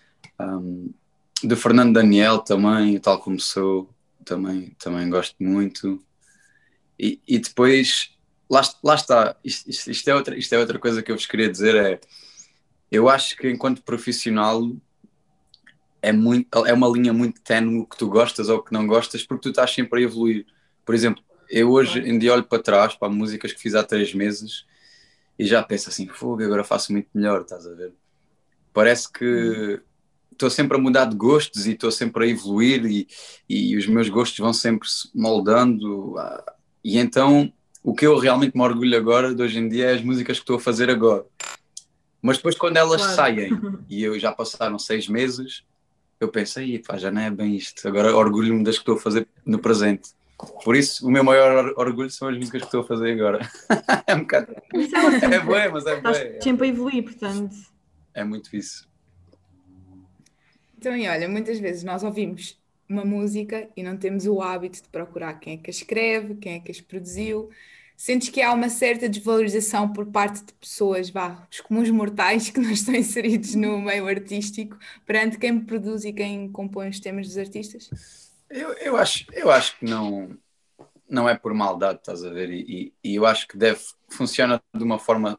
De Fernando Daniel também, Tal Como Sou, também gosto muito. E depois, lá está, isto é outra coisa que eu vos queria dizer, eu acho que enquanto profissional é uma linha muito ténue o que tu gostas ou o que não gostas, porque tu estás sempre a evoluir. Por exemplo, eu hoje em dia olho para trás, para músicas que fiz há 3 meses e já penso assim, fogo, agora faço muito melhor, estás a ver? Parece que estou sempre a mudar de gostos e estou sempre a evoluir e os meus gostos vão sempre se moldando. E então, o que eu realmente me orgulho agora, de hoje em dia, é as músicas que estou a fazer agora. Mas depois quando elas saem, e eu já passaram 6 meses, eu pensei, pá, já não é bem isto. Agora orgulho-me das que estou a fazer no presente. Por isso, o meu maior orgulho são as músicas que estou a fazer agora. É um bocado... É bué, mas é bué. Estás sempre a evoluir, portanto. É muito isso. Então, e olha, muitas vezes nós ouvimos uma música e não temos o hábito de procurar quem é que a escreve, quem é que as produziu. Sentes que há uma certa desvalorização por parte de pessoas, os comuns mortais que não estão inseridos no meio artístico, perante quem produz e quem compõe os temas dos artistas? Eu acho que não é por maldade, estás a ver? E eu acho que funciona de uma forma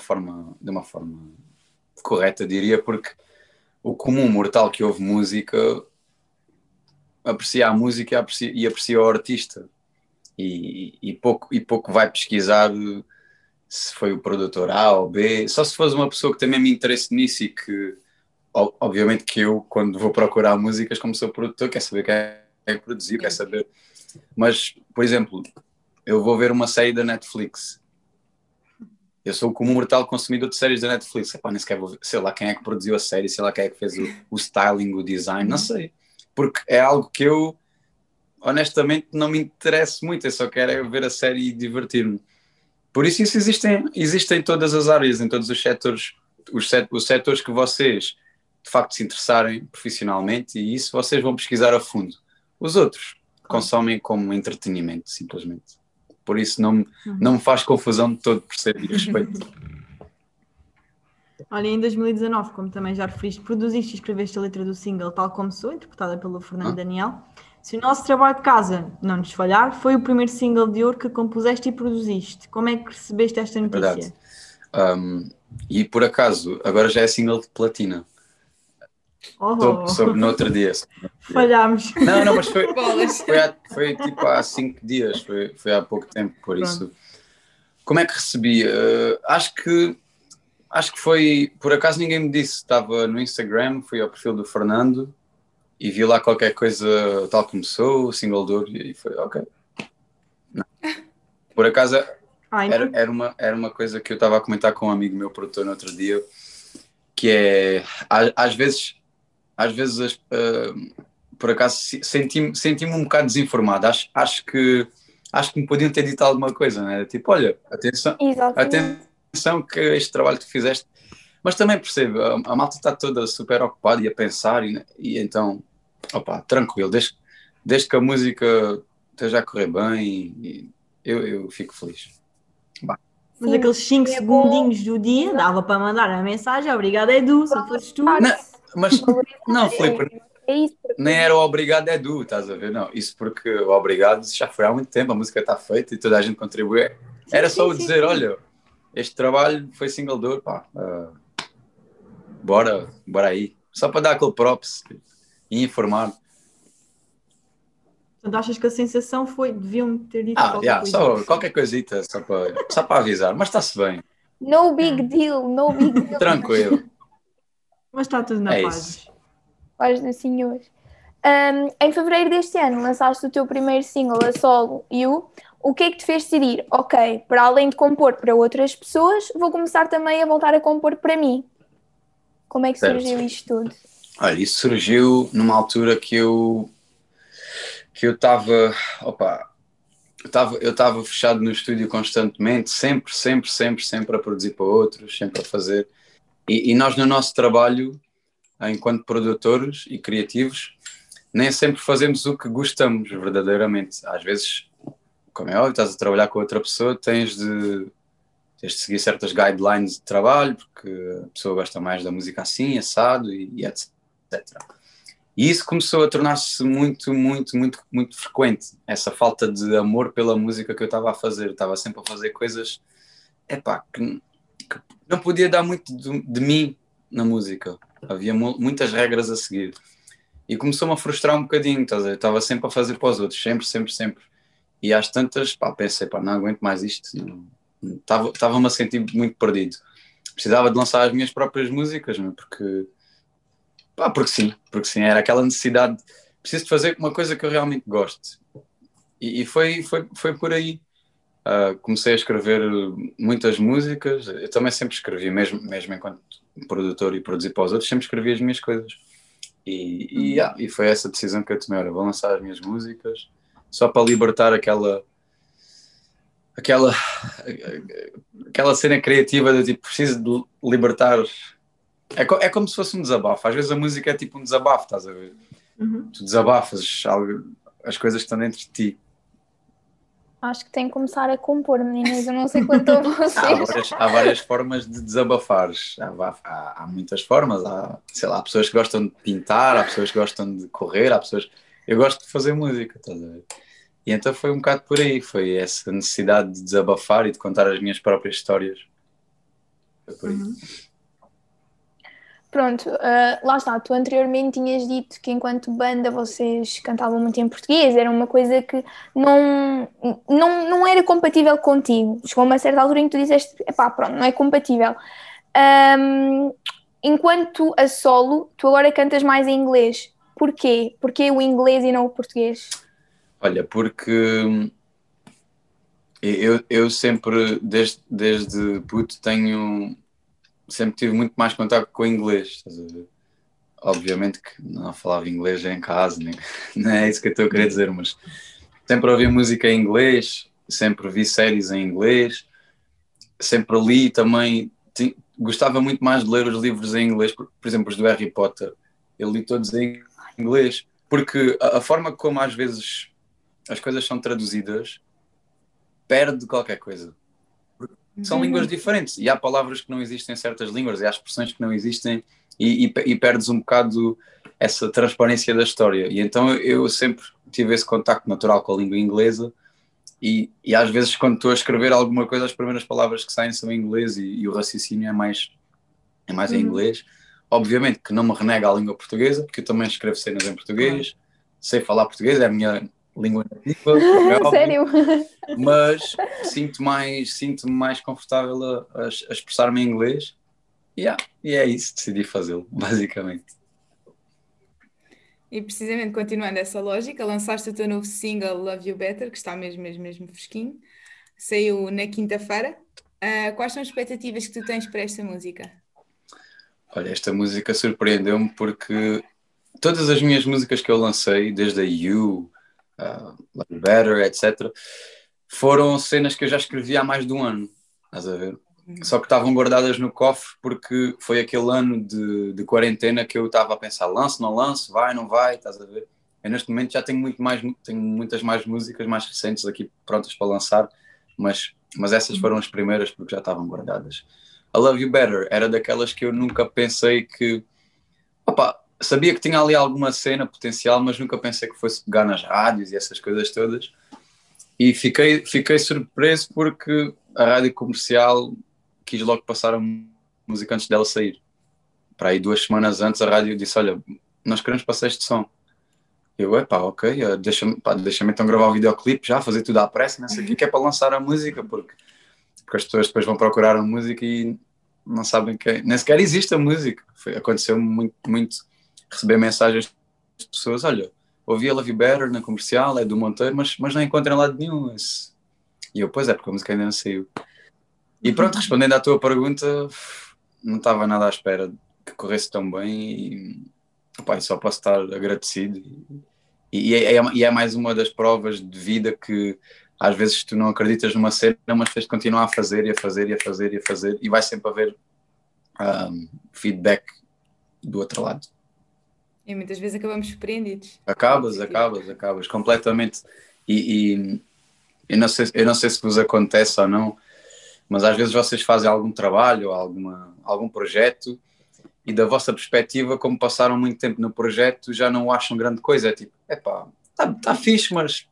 correta, diria, porque o comum mortal que ouve música aprecia a música e aprecia o artista. E pouco vai pesquisar se foi o produtor A ou B, só se fosse uma pessoa que também me interesse nisso e que, obviamente que eu, quando vou procurar músicas, como sou produtor, quer saber quem é que produziu, quer saber. Mas, por exemplo, eu vou ver uma série da Netflix. Eu sou o comum mortal consumidor de séries da Netflix. Epá, nem sequer vou ver, sei lá quem é que produziu a série, sei lá quem é que fez o styling, o design, não sei. Porque é algo que eu honestamente não me interessa muito, eu só quero ver a série e divertir-me. Por isso existem em todas as áreas, em todos os setores, os setores que vocês de facto se interessarem profissionalmente, e isso vocês vão pesquisar a fundo. Os outros consomem como entretenimento, simplesmente. Por isso não me faz confusão de todo, percebo e respeito. Olha, em 2019, como também já referiste, produziste e escreveste a letra do single Tal Como Sou, interpretada pelo Fernando Daniel. Se o nosso trabalho de casa não nos falhar, foi o primeiro single de ouro que compuseste e produziste. Como é que recebeste esta notícia? E por acaso, agora já é single de platina. Soube no outro dia. Falhámos. Não, mas foi tipo há 5 dias, foi há pouco tempo, por isso. Como é que recebi? Acho que foi, por acaso ninguém me disse, estava no Instagram, fui ao perfil do Fernando e vi lá qualquer coisa Tal Como Sou, o single de ouro, e foi ok. Não. Por acaso era uma coisa que eu estava a comentar com um amigo meu, produtor, no outro dia, que é, às vezes por acaso senti-me um bocado desinformado. Acho que me podiam ter dito alguma coisa, né? Tipo, olha, atenção que este trabalho que tu fizeste. Mas também percebo, a malta está toda super ocupada e a pensar, e então, opa, tranquilo, desde que a música esteja a correr bem, eu fico feliz. Mas aqueles 5 segundinhos do dia dava para mandar a mensagem: obrigado, Edu, se fosses tu. Não, Filipe, nem era o obrigado, Edu, estás a ver? Não, isso porque o obrigado já foi há muito tempo, a música está feita e toda a gente contribui. Era só dizer: olha, este trabalho foi single de ouro, pá, bora aí. Só para dar aquele props e informar. Portanto, achas que a sensação foi, deviam ter dito só qualquer coisita, só para avisar, mas está-se bem. No big deal. Tranquilo. Mas está tudo na paz. Paz dos senhores. Em fevereiro deste ano lançaste o teu primeiro single a solo, You. O que é que te fez decidir? Ok, para além de compor para outras pessoas, vou começar também a voltar a compor para mim. Como é que surgiu isto tudo? Olha, isso surgiu numa altura que eu estava fechado no estúdio constantemente, sempre a produzir para outros, sempre a fazer. E nós no nosso trabalho, enquanto produtores e criativos, nem sempre fazemos o que gostamos verdadeiramente. Às vezes, como é óbvio, estás a trabalhar com outra pessoa, tens de seguir certas guidelines de trabalho, porque a pessoa gosta mais da música assim, assado e etc. E isso começou a tornar-se muito frequente, essa falta de amor pela música que eu estava a fazer. Eu estava sempre a fazer coisas que não podia dar muito de mim na música. Havia muitas regras a seguir. E começou-me a frustrar um bocadinho, estás a ver? Estava sempre a fazer para os outros, sempre, sempre, sempre. E às tantas, pá, pensei, pá, não aguento mais isto. Estava-me a sentir muito perdido. Precisava de lançar as minhas próprias músicas, não é? Porque sim, era aquela necessidade, preciso de fazer uma coisa que eu realmente gosto. E foi por aí. Comecei a escrever muitas músicas, eu também sempre escrevi, mesmo enquanto produtor e produzir para os outros, sempre escrevi as minhas coisas. E foi essa decisão que eu tomei, olha, vou lançar as minhas músicas, só para libertar aquela cena criativa de tipo, preciso de libertar. É como se fosse um desabafo. Às vezes a música é tipo um desabafo, estás a ver? Tu desabafas as coisas que estão dentro de ti. Acho que tem que começar a compor, meninas. Eu não sei quanto a vocês. Há várias formas de desabafares. Há muitas formas. Sei lá, há pessoas que gostam de pintar, há pessoas que gostam de correr, há pessoas... Eu gosto de fazer música, estás a ver? E então foi um bocado por aí. Foi essa necessidade de desabafar e de contar as minhas próprias histórias. Foi por aí. Pronto, lá está, tu anteriormente tinhas dito que enquanto banda vocês cantavam muito em português, era uma coisa que não era compatível contigo. Chegou a uma certa altura em que tu disseste, epá, pronto, não é compatível. Enquanto a solo, tu agora cantas mais em inglês. Porquê? Porquê o inglês e não o português? Olha, porque eu sempre, desde puto, sempre tive muito mais contato com o inglês, estás a ver? Obviamente que não falava inglês em casa, não é isso que eu estou a querer dizer, mas sempre ouvi música em inglês, sempre vi séries em inglês, sempre li também, gostava muito mais de ler os livros em inglês, por exemplo, os do Harry Potter, eu li todos em inglês, porque a forma como às vezes as coisas são traduzidas perde qualquer coisa. São línguas diferentes e há palavras que não existem em certas línguas e há expressões que não existem e perdes um bocado essa transparência da história. E então eu sempre tive esse contacto natural com a língua inglesa e às vezes quando estou a escrever alguma coisa as primeiras palavras que saem são em inglês e o raciocínio é mais em inglês. Obviamente que não me renega a língua portuguesa, porque eu também escrevo cenas em português, sei falar português, é a minha língua nativa, é óbvio. Sério? Mas sinto-me mais confortável a expressar-me em inglês e é isso, decidi fazê-lo, basicamente. E precisamente continuando essa lógica, lançaste o teu novo single Love You Better, que está mesmo fresquinho, saiu na quinta-feira. Quais são as expectativas que tu tens para esta música? Olha, esta música surpreendeu-me porque todas as minhas músicas que eu lancei, desde a You, Love You Better, etc., foram cenas que eu já escrevi há mais de um ano, estás a ver? Só que estavam guardadas no cofre porque foi aquele ano de quarentena que eu estava a pensar, lanço, não lanço, vai, não vai, estás a ver? Eu neste momento já tenho muitas mais músicas mais recentes aqui prontas para lançar, mas essas foram as primeiras porque já estavam guardadas. A Love You Better era daquelas que eu nunca pensei que... sabia que tinha ali alguma cena potencial, mas nunca pensei que fosse pegar nas rádios e essas coisas todas. E fiquei surpreso porque a rádio comercial quis logo passar a música antes dela sair. Para aí 2 semanas antes a rádio disse, olha, nós queremos passar este som. Eu, ok, deixa-me então gravar o videoclipe já, fazer tudo à pressa, não sei o que é para lançar a música, porque as pessoas depois vão procurar a música e não sabem que nem sequer existe a música. Aconteceu muito receber mensagens de pessoas, olha, ouvi a Love You Better na comercial, é do Monteiro, mas não encontro em lado nenhum. E eu, pois é, porque a música ainda não saiu. E pronto, respondendo à tua pergunta, não estava nada à espera que corresse tão bem e só posso estar agradecido. E é mais uma das provas de vida que às vezes tu não acreditas numa cena, mas tens de continuar a fazer e vai sempre haver feedback do outro lado. E muitas vezes acabamos surpreendidos. Acabas completamente. E eu não sei se vos acontece ou não, mas às vezes vocês fazem algum trabalho, algum projeto, e da vossa perspectiva, como passaram muito tempo no projeto, já não o acham grande coisa. É tipo, está fixe, mas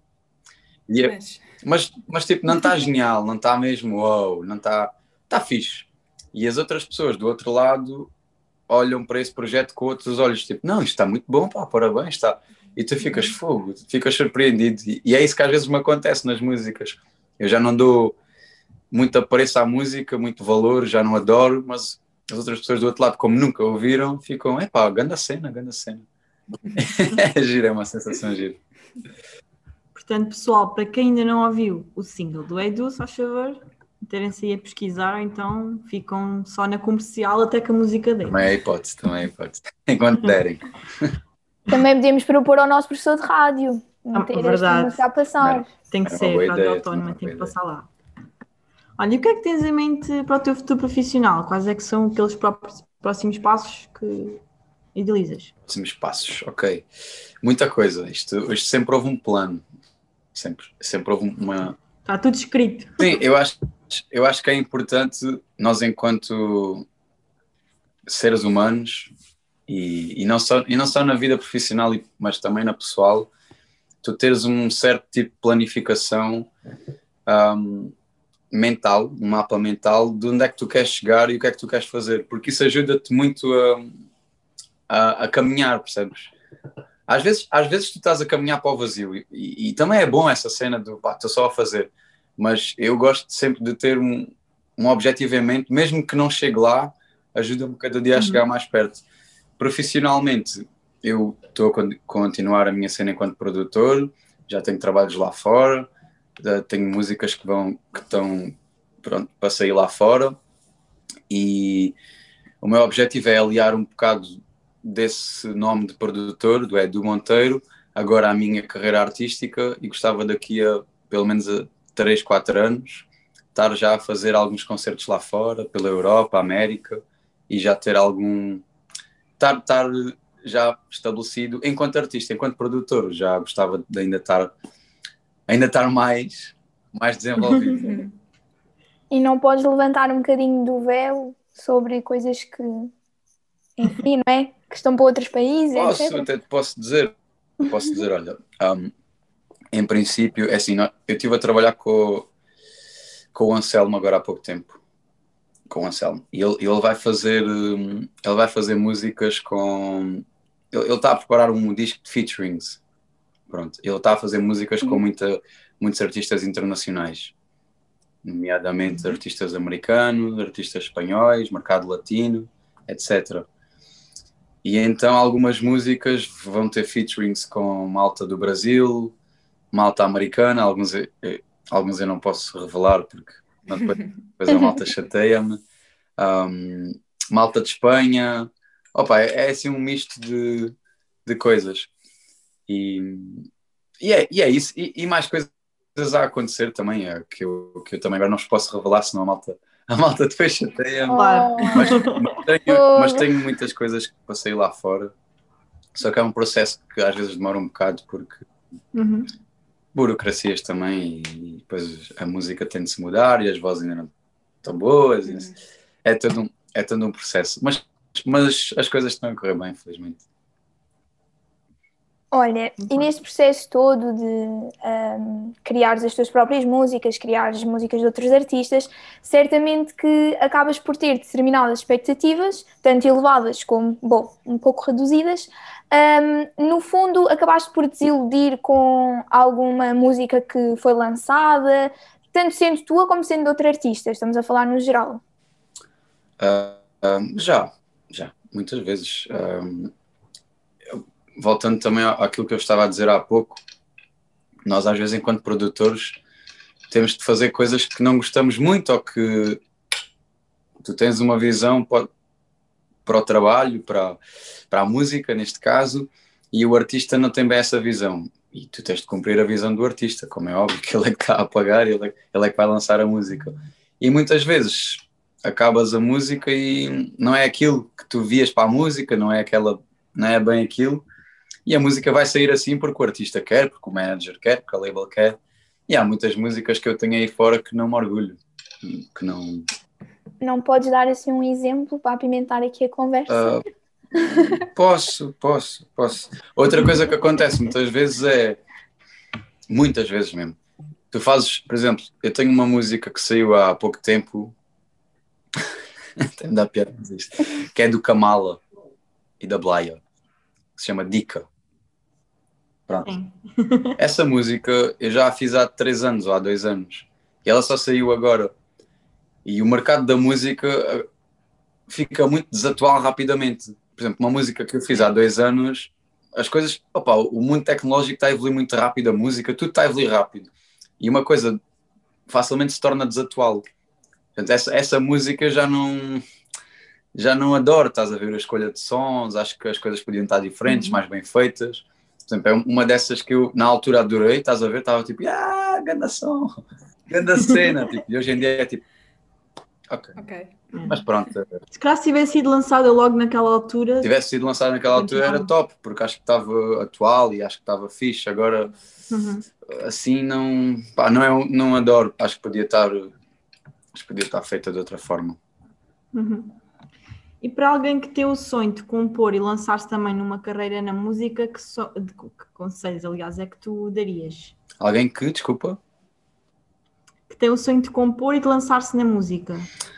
tipo, não está genial, não está mesmo wow, não está fixe. E as outras pessoas do outro lado olham para esse projeto com outros olhos, tipo, não, isto está muito bom, pá, parabéns, está. E tu ficas fogo, ficas surpreendido. E é isso que às vezes me acontece nas músicas. Eu já não dou muito apreço à música, muito valor, já não adoro, mas as outras pessoas do outro lado, como nunca ouviram, ficam, epá, grande cena, grande cena. É giro, é uma sensação gira. Portanto, pessoal, para quem ainda não ouviu o single do Edu, só favor, terem-se aí a pesquisar, ou então ficam só na comercial até que a música dê. Também é hipótese. Enquanto derem. Também podemos propor ao nosso professor de rádio meter esta verdade. música a passar. Tem que É uma ser boa rádio ideia, autónoma, uma tem que boa passar lá. Olha, e o que é que tens em mente para o teu futuro profissional? Quais é que são aqueles próximos passos que idealizas? Próximos passos, ok. Muita coisa. Isto sempre houve um plano. Sempre houve uma... Está tudo escrito. Sim, eu acho que é importante nós, enquanto seres humanos, e não só na vida profissional, mas também na pessoal, tu teres um certo tipo de planificação mental, um mapa mental de onde é que tu queres chegar e o que é que tu queres fazer, porque isso ajuda-te muito a caminhar, percebes? Às vezes tu estás a caminhar para o vazio e também é bom essa cena do pá, estou só a fazer, mas eu gosto sempre de ter um objetivo em mente, mesmo que não chegue lá, ajuda-me cada dia a chegar mais perto. Profissionalmente, eu estou a continuar a minha cena enquanto produtor, já tenho trabalhos lá fora, tenho músicas que estão pronto para sair lá fora, e o meu objetivo é aliar um bocado desse nome de produtor, do Edu Monteiro, agora à minha carreira artística, e gostava daqui a pelo menos a 3, 4 anos estar já a fazer alguns concertos lá fora, pela Europa, América, e já ter estar já estabelecido enquanto artista, enquanto produtor. Já gostava de ainda estar mais desenvolvido. E não podes levantar um bocadinho do véu sobre coisas que, enfim, não é? Que estão para outros países, etc. Até te posso dizer, olha, em princípio, é assim, eu estive a trabalhar com o Anselmo agora há pouco tempo, com o Anselmo, e ele vai fazer músicas com... Ele está a preparar um disco de featurings, pronto, ele está a fazer músicas com muitos artistas internacionais, nomeadamente artistas americanos, artistas espanhóis, mercado latino, etc. E então algumas músicas vão ter featurings com malta do Brasil, malta americana, alguns eu não posso revelar porque depois a malta chateia-me, malta de Espanha, opa, é assim um misto de coisas, e é isso, e mais coisas a acontecer também, que eu também agora não vos posso revelar, senão a malta depois chateia-me. Claro. Mas tenho muitas coisas que passei lá fora, só que é um processo que às vezes demora um bocado, porque burocracias também, e depois a música tem de se mudar e as vozes ainda não estão boas, é todo um processo, mas as coisas estão a correr bem, felizmente. Olha, e neste processo todo de criares as tuas próprias músicas, criares músicas de outros artistas, certamente que acabas por ter determinadas expectativas, tanto elevadas como, bom, um pouco reduzidas. No fundo, acabaste por desiludir com alguma música que foi lançada, tanto sendo tua como sendo de outro artista, estamos a falar no geral. Já, muitas vezes. Voltando também àquilo que eu estava a dizer há pouco, nós às vezes enquanto produtores temos de fazer coisas que não gostamos muito, ou que tu tens uma visão para o trabalho, para a música neste caso, e o artista não tem bem essa visão, e tu tens de cumprir a visão do artista, como é óbvio que ele é que está a pagar, ele é que vai lançar a música, e muitas vezes acabas a música e não é aquilo que tu vias para a música, não é bem aquilo. E a música vai sair assim porque o artista quer, porque o manager quer, porque a label quer. E há muitas músicas que eu tenho aí fora que não me orgulho. Que não... Não podes dar assim um exemplo para apimentar aqui a conversa? Posso. Outra coisa que acontece muitas vezes mesmo, tu fazes, por exemplo, eu tenho uma música que saiu há pouco tempo Tem de dar piada mas isto. Que é do Kamala e da Blaya, que se chama Dica. Pronto. Sim. Essa música eu já a fiz há 3 anos ou há 2 anos. E ela só saiu agora. E o mercado da música fica muito desatual rapidamente. Por exemplo, uma música que eu fiz há 2 anos, as coisas... Opa, o mundo tecnológico está a evoluir muito rápido, a música, tudo está a evoluir rápido. E uma coisa facilmente se torna desatual. Portanto, essa música já não adoro, estás a ver a escolha de sons, acho que as coisas podiam estar diferentes, mais bem feitas. Por exemplo, é uma dessas que eu na altura adorei, estás a ver, estava tipo, ganda som, ganda cena, tipo, e hoje em dia é tipo, ok. Mas pronto, Se calhar se tivesse sido lançada logo naquela altura... se tivesse sido lançado naquela altura era top, porque acho que estava atual e acho que estava fixe, agora assim não adoro, acho que podia estar feita de outra forma. E para alguém que tem o sonho de compor e lançar-se também numa carreira na música, que conselhos, aliás, é que tu darias? Alguém que, desculpa? Que tem o sonho de compor e de lançar-se na música.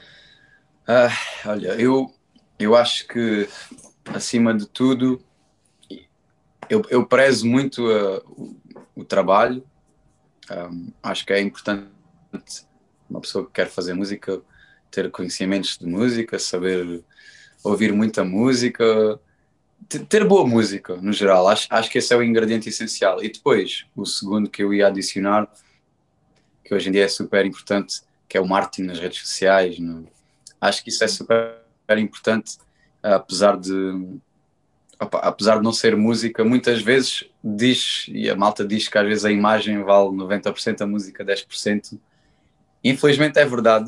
Olha, eu acho que, acima de tudo, eu prezo muito o trabalho. Acho que é importante uma pessoa que quer fazer música ter conhecimentos de música, saber ouvir muita música, ter boa música no geral. Acho que esse é o ingrediente essencial. E depois, o segundo que eu ia adicionar, que hoje em dia é super importante, que é o marketing nas redes sociais. Acho que isso é super importante, apesar de não ser música, muitas vezes e a malta diz que às vezes a imagem vale 90%, a música 10%. Infelizmente é verdade,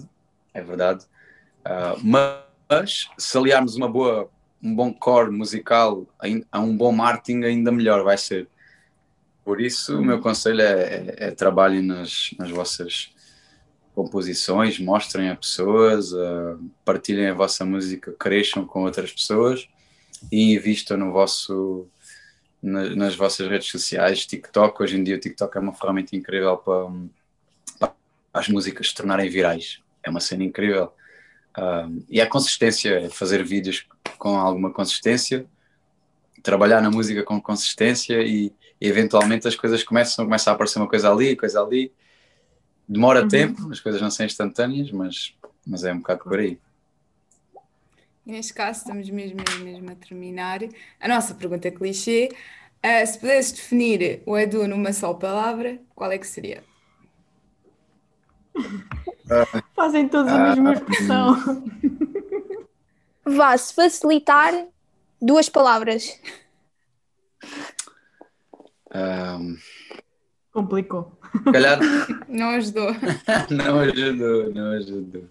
mas se aliarmos um bom core musical a um bom marketing, ainda melhor vai ser. Por isso o meu conselho é trabalhem nas vossas composições, mostrem a pessoas, partilhem a vossa música, cresçam com outras pessoas e invistam nas vossas redes sociais. TikTok, hoje em dia o TikTok é uma ferramenta incrível para as músicas se tornarem virais, é uma cena incrível. E a consistência, é fazer vídeos com alguma consistência, trabalhar na música com consistência e eventualmente as coisas começam a aparecer uma coisa ali, demora tempo, as coisas não são instantâneas, mas é um bocado por aí. E neste caso estamos mesmo a terminar. A nossa pergunta é clichê. Se pudesses definir o Edu numa só palavra, qual é que seria? Fazem todos a mesma expressão. Vá-se facilitar 2 palavras. Complicou. Se calhar Não ajudou. não ajudou.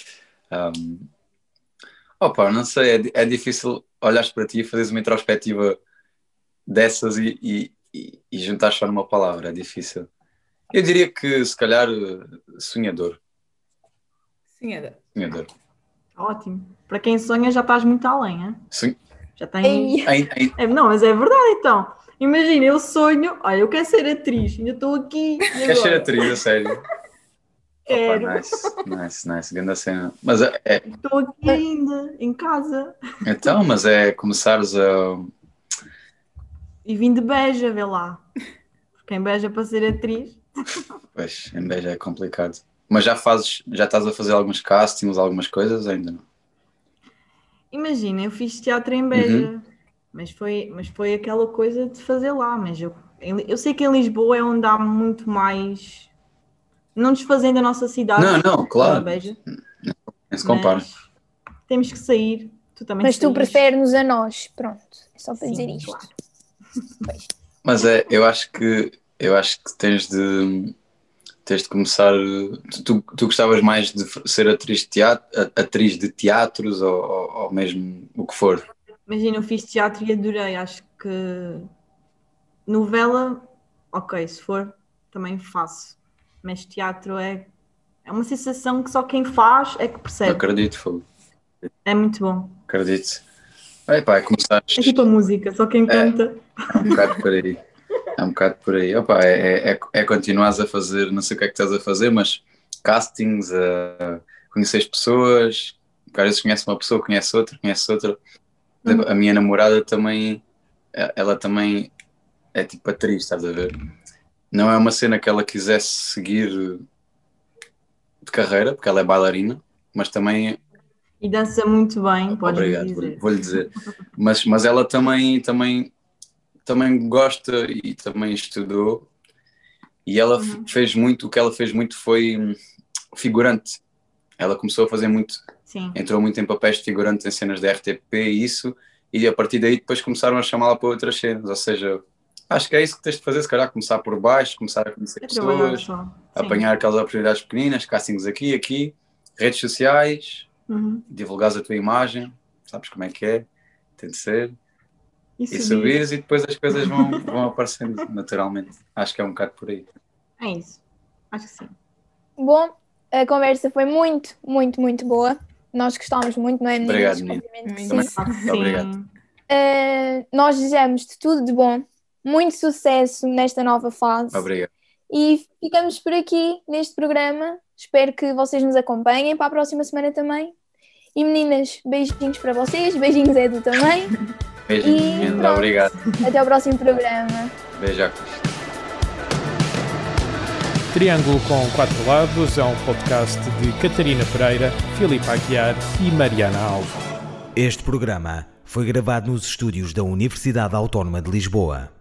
Não sei, é difícil olhares para ti e fazeres uma introspectiva dessas e juntar só numa palavra, é difícil. Eu diria que se calhar sonhador. Sonhador. Ótimo. Para quem sonha já estás muito além, hein? Sim. Já tens... Ei. Não, mas é verdade então. Imagina, eu sonho, olha, eu quero ser atriz, ainda estou aqui. Queres ser atriz, a sério? Quero. Nice, grande cena. Mas Estou aqui ainda, em casa. Então, mas é começares a... E vim de Beja, vê lá. Porque em Beja para ser atriz. Pois, em Beja é complicado. Mas já estás a fazer alguns castings, algumas coisas? Ainda não? Imagina, eu fiz teatro em Beja, mas foi aquela coisa de fazer lá. Mas eu sei que em Lisboa é onde há muito mais... Não desfazendo a nossa cidade. Não, claro. Beja, não se compara. Temos que sair. Tu também Mas tu preferes-nos a nós. Pronto, é só para dizer isto. Claro. Mas eu acho que tens de começar. Tu gostavas mais de ser atriz de teatros ou mesmo o que for? Imagina, eu fiz teatro e adorei. Acho que novela, ok, se for, também faço. Mas teatro é uma sensação que só quem faz é que percebe. Acredito, fogo. É muito bom. Acredito. Começaste... É tipo a música, só quem canta. É um bocado por aí. Opa, é continuares a fazer, não sei o que é que estás a fazer, mas castings, conhecer as pessoas, porque às vezes conhece uma pessoa, conhece outra. A minha namorada também, ela também é tipo atriz, estás a ver? Não é uma cena que ela quisesse seguir de carreira, porque ela é bailarina, mas também... E dança muito bem, podes Obrigado, dizer. vou-lhe dizer. Mas ela também gosta e também estudou, e ela fez muito, o que ela fez muito foi figurante. Ela começou a fazer muito, Sim. entrou muito em papéis de figurante em cenas da RTP e isso, e a partir daí depois começaram a chamá-la para outras cenas, ou seja, acho que é isso que tens de fazer, se calhar começar por baixo, começar a conhecer pessoas, apanhar aquelas oportunidades pequenas, castings aqui, redes sociais, divulgares a tua imagem, sabes como é que é, tem de ser, e subires e depois as coisas vão aparecendo naturalmente. Acho que é um bocado por aí. É isso, acho que sim. Bom, a conversa foi muito, muito, muito boa. Nós gostámos muito, não é, meninas? Obrigado, Obviamente que sim. Obrigado. Nós desejamos de tudo de bom, muito sucesso nesta nova fase. Obrigado. E ficamos por aqui neste programa. Espero que vocês nos acompanhem para a próxima semana também. E meninas, beijinhos para vocês, beijinhos Edu também. Beijinhos, obrigado. Até ao próximo programa. Beijacos. Triângulo com 4 Lados é um podcast de Catarina Pereira, Filipe Aguiar e Mariana Alves. Este programa foi gravado nos estúdios da Universidade Autónoma de Lisboa.